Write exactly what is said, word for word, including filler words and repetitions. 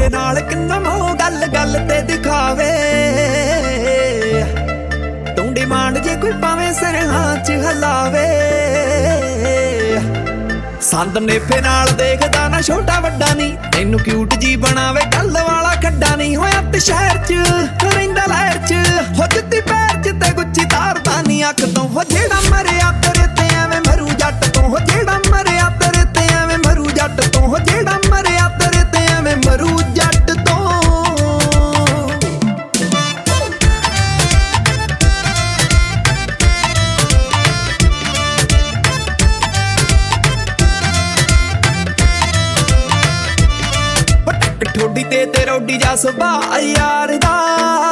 तेरे नाल किन्ना मोह गल गल ते दिखावे। तू डिमांड जे कोई पावे सिर हां च हलावे। संद नेफे नाल देखदा ना छोटा वड्डा नी, तैनू क्यूट जी बनावे गल वाला खड्डा नी। होया ते शहर च रहिंदा लहर च, हो जुत्ती पैर च ते गुच्छी तारदा नी अख तो। हो जेड़ा मरिया तेरे ते एवें मरू जट तो, हो जेड़ा मरिया तेरे ते एवें मरू जट तो, हो जेड़ा मरिया तेरे ते एवें मरू जट तो। ठोडी ते ते रोडी जा सुभा यार दा,